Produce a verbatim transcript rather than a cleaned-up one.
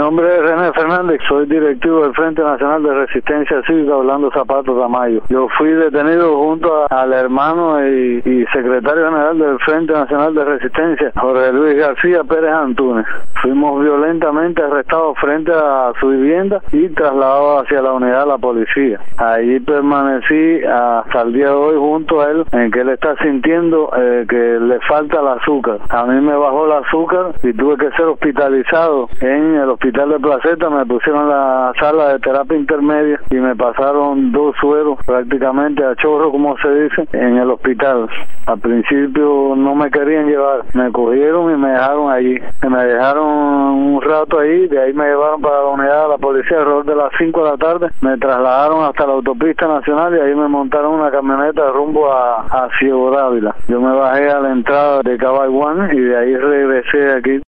nombre es René Fernández, soy directivo del Frente Nacional de Resistencia Cívica Orlando Zapato Tamayo. Yo fui detenido junto a, al hermano y, y secretario general del Frente Nacional de Resistencia, Jorge Luis García Pérez Antunes. Fuimos violentamente arrestados frente a su vivienda y trasladados hacia la unidad de la policía. Allí permanecí hasta el día de hoy junto a él, en que él está sintiendo eh, que le falta el azúcar. A mí me bajó el azúcar y tuve que ser hospitalizado en el hospital de Placeta. Me pusieron en la sala de terapia intermedia y me pasaron dos sueros prácticamente a chorro, como se dice, en el hospital. Al principio no me querían llevar, me cogieron y me dejaron allí. Me dejaron un rato ahí, de ahí me llevaron para la unidad de la policía alrededor de las cinco de la tarde, me trasladaron hasta la autopista nacional y ahí me montaron una camioneta rumbo a, a Ciego Dávila. Yo me bajé a la entrada de Cabaiguán y de ahí regresé aquí.